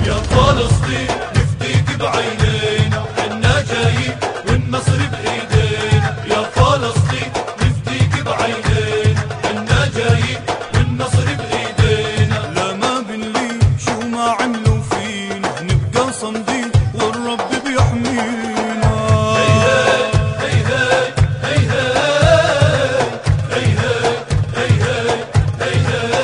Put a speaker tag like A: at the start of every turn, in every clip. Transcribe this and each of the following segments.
A: يا فلسطين نفديك بعينينا، حنا جايين والنصر بإيدينا. يا فلسطين نفديك بعينينا، حنا جايين والنصر بإيدينا.
B: لا ما بنلين شو ما عملوا فينا، نبقى صامدين والرب بيحمينا.
A: هي هي هي هي هي هي هي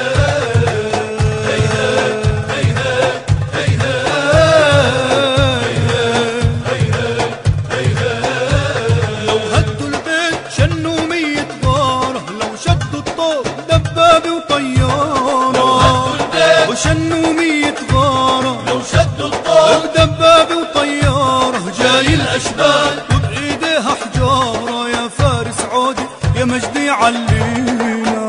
A: هي.
B: لو هدوا البيت شنوا 100 غارة، لو شدوا الطوب دبابة وطيارة.
A: لو هدوا البيت
B: وشنوا 100 غارة،
A: لو شدوا الطوب
B: بدبابة وطيارة.
A: جاي الأشبال
B: وبإيديها حجارة، يا فارس عودي يا مجدي علينا.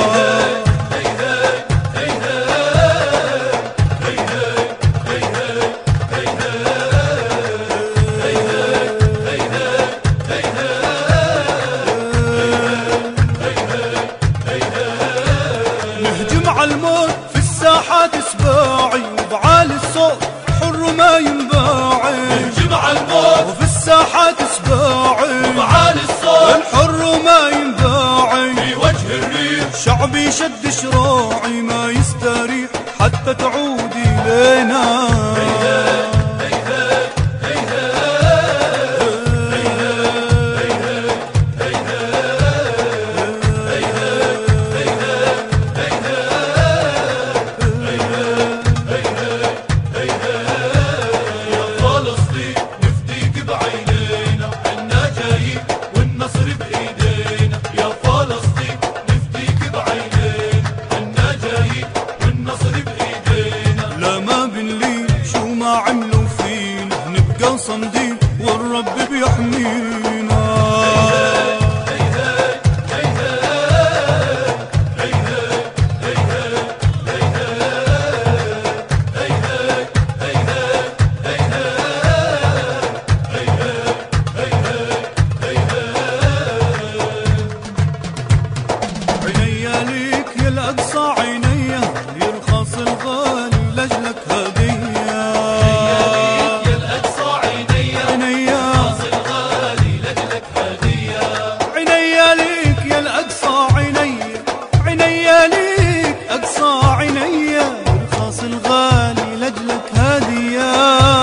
B: نهجم على الموت في الساحات سباعي، وبعالي الصوت حر ما ينباعي.
A: نهجم على الموت
B: وفي الساحات سباعي،
A: وبعالي الصوت
B: الحر ما ينباعي.
A: في وجه الريح
B: شعبي يشد شراعي، ما يستريح حتى تعودي لينا.
A: يا فلسطين نفديك بعينينا، حنا جايين والنصر بإيدينا. يا فلسطين نفديك بعينينا، حنا جايين والنصر بإيدينا.
B: لا ما بنلين شو ما عملوا فينا، نبقى صامدين والرب بيحمينا. عينيا ليك يا الأقصى، عينيا يرخص الغالي لأجلك هدية.
A: يا الأقصى عينيا
B: عينيا
A: راس الغالي لجلك هدية.
B: عينيا ليك يا الأقصى، عينيا عينيا ليك أقصى، عينيا يرخص الغالي لأجلك هدية.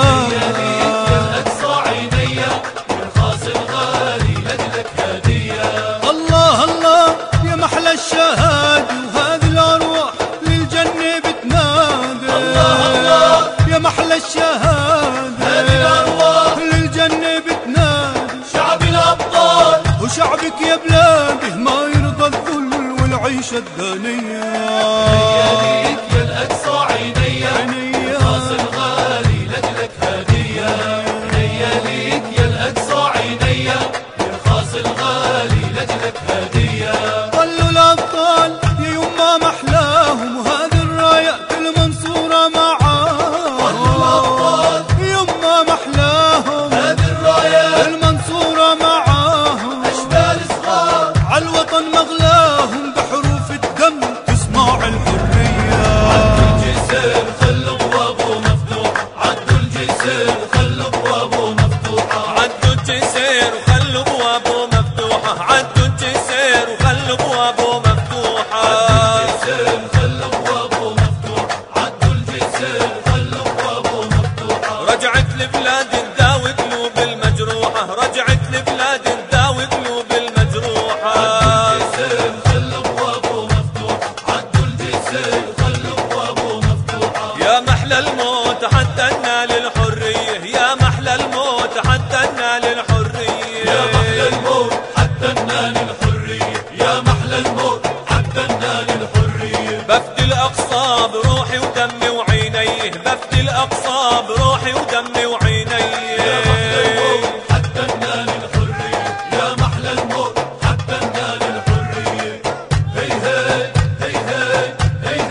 A: يا الأقصى عينيا راس الغالي لجلك هدية.
B: الله الله يا محلى الشهادة، وهذه الأرواح للجنة بتنادي.
A: الله الله
B: يا محلى الشهادة،
A: هذه الأرواح
B: للجنة بتنادي.
A: شعب الأبطال
B: وشعبك يا بلادي ما يرضى الذل والعيشة الدنيا.
A: ليك يا الأقصى عينيا
B: عينيا
A: راس الغالي لجلك هدية. هيا ليك يا الأقصى عينيا راس الغالي لجلك هدية.
B: ظلوا الأبطال يا يما محلاهم، وهذه الرايات المنصورة معاهم.
A: الأبطال
B: يما محلاهم،
A: هذه الرايات
B: المنصورة معاهم.
A: أشبال صغار
B: عالوطن مغلاهم، بحروف الدم تسمع الحرية.
A: عدوا الجسر خلوا أبوابه مفتوحة. عدوا الجسر خلوا أبوابه مفتوحة.
C: عدوا الجسر وخلوا ابوابه مفتوحه. عدوا الجسر وخلوا ابوابه مفتوحه.
A: الجسر خلوا أبوابه مفتوحة. عدوا الجسر خلوا أبوابه مفتوحة.
C: رجعت لبلاد تداوي قلوب المجروحه. رجعت لبلاد تداوي قلوب المجروحه.
A: الجسر خلوا أبوابه مفتوحة. عدوا الجسر خلوا أبوابه مفتوحة.
C: يا محلى الموت حتى ننال الحريه. يا محلى الموت حتى ننال الحريه.
A: يا محلى الموت حتى ننال الحرية. يا محلى الموت حتى ننال الحرية.
C: بفدي الأقصى بروحي ودمي وعينيه. بفدي الأقصى بروحي ودمي وعينيه.
A: يا محلى الموت حتى ننال الحرية. يا محلى الموت حتى ننال الحرية. هي هي هي هي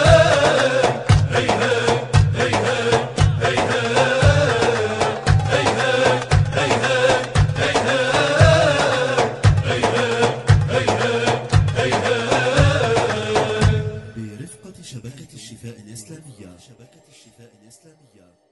A: هي هي هي هي هي
D: برفقة شبكة الشفاء الإسلامية. الشفاء الإسلامية.